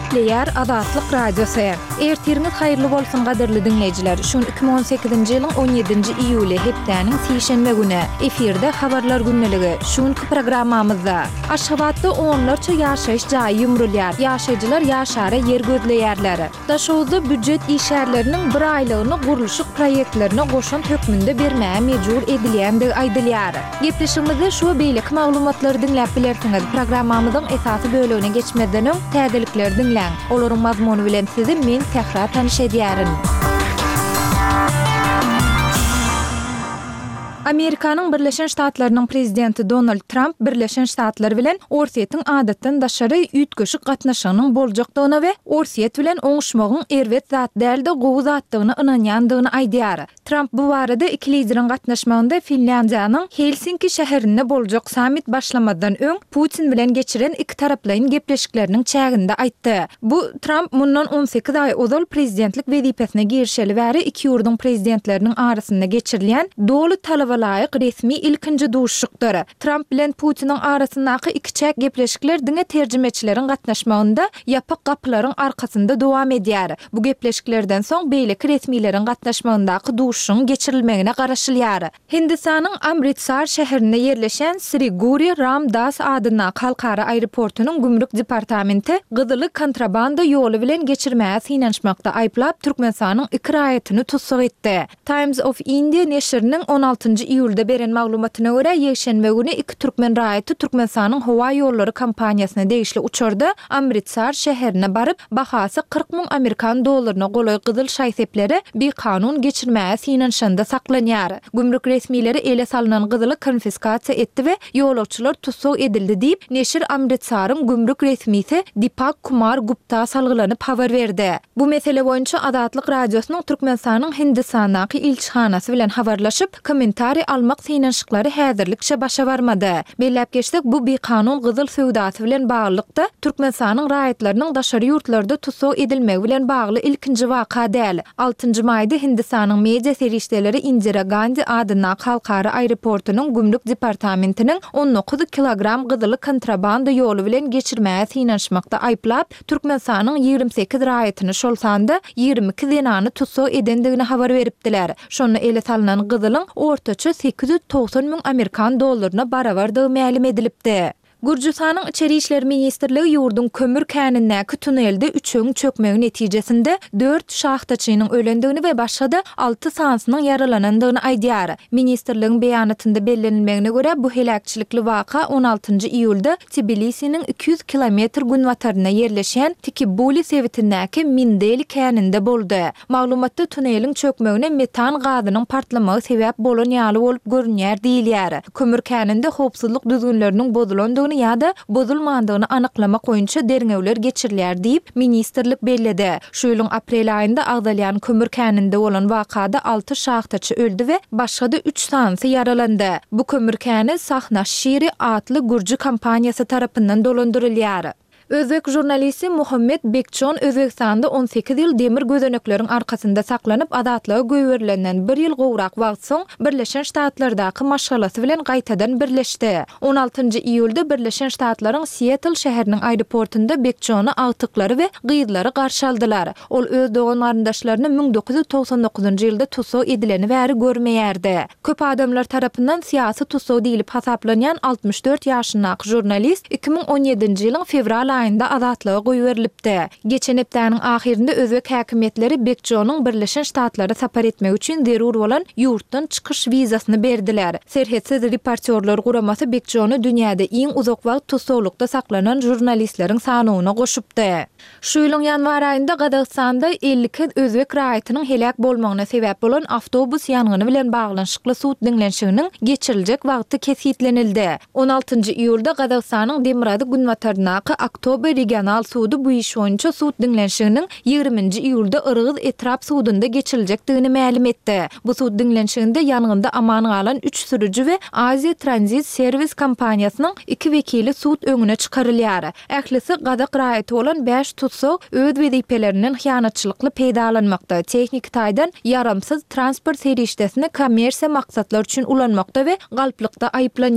Nükleer Azatlyk Radiosu. Ertiriniz hayırlı bolsun gaderli dinleyijiler. Şun 2018-nji ýylyň 17-nji iýuly hepdäniň sişenme güni efirde habarlar günneligi. Şunky programmamyzda Aşgabatda onlarça ýaşaýyş jaýy ýumrulýar. Ýaşaýjylar ýaşara ýer gözleýärler. Daşowda büdjet işärleriniň bir aýlygyny gurulşyk proýektlerine goşan hökmünde bermäge mejbur edilýändigi aýdylýar. Gepleşigimizde şu beýlik maglumatlary dinläp bilersiňiz. Programmamyzyň esasy bölügine geçmeden öň täzelikleri dinläň. Olaryň mazmuny bilen sizi men tehrar tanyş edýärin. Amerikanyň Birleşen Ştatlarynyň prezidenti Donald Trump Birleşen Ştatlar bilen Orsiýetiň adatdan daşary üýtgeşi gatnaşygynyň boljakdygyna we Orsiýet bilen oňuşmagyň erwet zat dälde gowy zatdygyna ynanýandygyny aýdýar. Trump bu barada iki lideriň gatnaşmagynda Finlandiýanyň Helsinki şäherinde boljak samit başlamadan öň Putin bilen geçiren iki taraplyň gepleşikleriniň çäginde aýtdy. Bu Trump mundan 18 aý ozal prezidentlik wezipesine girişeli bäri iki ýurduň prezidentleriniň arasynda geçirilýän dolu talabalar laýyk resmi ilkinji duşukdyr. Trump bilen Putiniň arasyndaky iki çäk gepleşikler diňe terjimeçileriň gatnaşmagynda ýapyk gapylaryň arkasynda dowam edýär. Bu gepleşiklerden soň beýleki resmiýlerin gatnaşmagyndaky duşuň geçirilmegine garaşylýar. Hindistanyň Amritsar şäherinde ýerleşen Sri Guru Ram Das adyna halkara aeroportunyň gümrük departamenti gyzyly kontrabanda ýoly bilen geçirmäge synanşmakda aýplap Türkmenistanyň iki raýatyny tutsak etdi. Times of India neşriniň 16 iýulda beren maglumatyna görä ýeşenme güni iki türkmen raýaty Türkmenistanyň howa ýollary kompaniýasyna degişli uçurda Amritsar şäherine baryp bahasy 40 000 Amerikan dollaryna goloý gyzyl şaý sepleri bir kanun geçirmäge synanşanda saklanýar. Gümrük resmiýleri ele salynan gyzyly konfiskasiýa etdi we ýolagçylar tutsak edildi diýip neşir Amritsaryň gümrük resmiýeti Dipak Kumar Gupta salgylanyp habar berdi. Bu mesele boýunça Azatlyk radiosynyň Türkmenistanyň Hindistandaky ilçihanasy bilen habarlaşyp komentari almak synanşyklary häzirlikçe başa barmady. Belläp geçdik bu bir kanun gyzyl söwdasy bilen baglykda Türkmenistanyň raýatlarynyň daşary ýurtlarda tutsak edilmegi bilen bagly ilkinji waka däl. 6-njy maýda Hindistanyň media serişdeleri Indira Gandhi adyna halkara aeroportunyň gümrük departamentiniň 19 kilogram gyzyly kontrabanda ýoly bilen geçirmäge synanşmakda aýplap Türkmenistanyň 28 raýatyny şol sanda 22 zenany tutsak edendigini habar beripdiler. Şonu ele salynan gyzylyň ortaça 890 000 Amerikan dollaryna barabardygy ma'lum edilipdi. Gürjistanyň İçeri işler ministrligi ýurdun kömür känindäki tunelde üçüň çökmegi netijesinde 4 şahtaçynyň ölendigini we başga 6 sansynyň yaralanandygyny aýdýar. Ministrligiň beýanatynda bellenilmegine görä bu helakçylikli waka 16-njy iýulda Tbilisiň 200 kilometr günwataryna ýerleşen Tikibuli sewitindäki Mindeli käninde boldy. Maglumatda tuneliň çökmegine metan gazynyň partlamagy sebäp bolan ýaly bolup görünýär diýilýär. Kömür käninde howpsuzlyk düzgünleriniň bozulandygyny ýa-da bozulmandygyny anyklamak boýunça derňewler geçirilýär diýip ministrlik belledi. Şu ýylyň aprel aýynda Agdalýan kömür käninde bolan wakada 6 şahtaçy öldü we başga 3 sansy yaralandy. Bu kömür käni Sahna Şiri adly gürji kompaniýasy tarapyndan dolandyrylýar. Özbek jurnalisti Muhammed Bekçon Özbekistanda 18 ýyl demir gözenekleriň arkasynda saklanyp azatlyga göwerilenden 1 ýyl gowrak wagt soň Birleşen Ştatlardaky maşgalasy bilen gaýtadan birleşdi. 16-njy iýulda Birleşen Ştatlaryň Seattle şäheriniň aeroportunda Bekçony agtyklary we gyýdylary garşy aldylar. Ol öz dogan garyndaşlaryny 1999-njy ýylda tutsak edileni bäri görmeýärdi. Köp adamlar tarapyndan siýasy tutsak diýilip hasaplanýan 64 ýaşyndaky jurnalist 2017-nji ýylyň fevral aýynda azatlyga goýberilipdi. Geçen hepdäniň ahirinde özbek häkimetleri Bekçonyň Birleşen Ştatlary sapar etmek üçin zerur bolan ýurtdan çykyş wizasyny berdiler. Serhetsiz reportyorlar guramasy Bekçony dünýäde iň uzak wagt tutsaklykda saklanan jurnalistleriň sanyna goşupdy. Şu ýylyň ýanwar aýynda Gazagstanda 52 özbek raýatynyň helak bolmagyna sebäp bolan awtobus ýangyny bilen baglanşykly suud diňlenşiginiň geçiriljek wagty kesitlenildi. 16-njy iýulda Gazagstanyň Demirady günwatarynaky Oktober regional suudu bu iş boýunça suud diňlenşiginiň 20-nji iýulda Irgyz etrap suudunda geçiriljekdigini ma'lum etdi. Bu suud diňlenşiginde ýangynda aman galan 3 sürüji we Asia Transit Service kompaniýasynyň 2 wekili suud öňüne çykarylýar. Ählisi Gazak raýaty bolan 5 tutsak öz wezipeleriniň hyýanatçylykly peýdalanmakda, teknik taýdan yaramsyz transport serişdesini kommersiýa maksatlar üçin ulanmakda we galplykda aýplanýar.